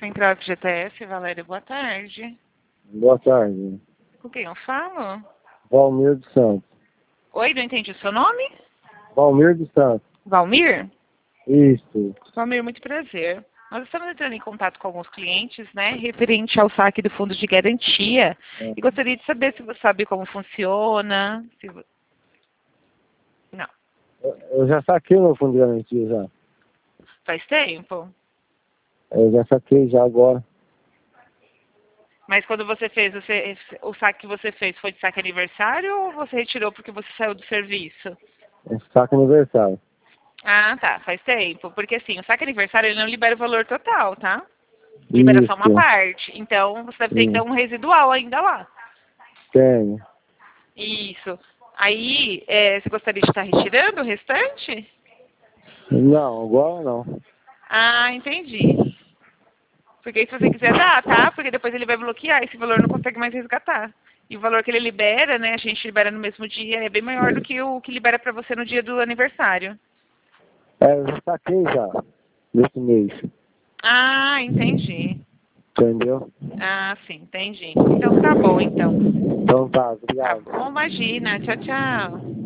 Central FGTS, Valéria, boa tarde. Boa tarde. Com quem eu falo? Valmir dos Santos. Oi, não entendi o seu nome? Valmir dos Santos. Valmir? Isso. Valmir, muito prazer. Nós estamos entrando em contato com alguns clientes, né, referente ao saque do fundo de garantia. E gostaria de saber se você sabe como funciona. Não. Eu já saquei meu fundo de garantia já. Faz tempo? Eu já saquei já agora. Mas quando você fez, o saque que você fez foi de saque aniversário ou você retirou porque você saiu do serviço? É saque aniversário. Ah, tá, faz tempo. Porque assim, o saque aniversário ele não libera o valor total, tá? Libera só uma Isso. parte. Então, você deve ter Sim. então um residual ainda lá. Tenho. Isso. Aí, você gostaria de estar retirando o restante? Não, agora não. Ah, entendi. Porque se você quiser dar, tá? Porque depois ele vai bloquear, esse valor não consegue mais resgatar. E o valor que ele libera, né, a gente libera no mesmo dia, é bem maior do que o que libera pra você no dia do aniversário. Eu já saquei já. Nesse mês. Ah, entendi. Entendeu? Ah, sim, entendi. Então tá bom, então. Então tá, Tá obrigado. bom, imagina. Tchau, tchau.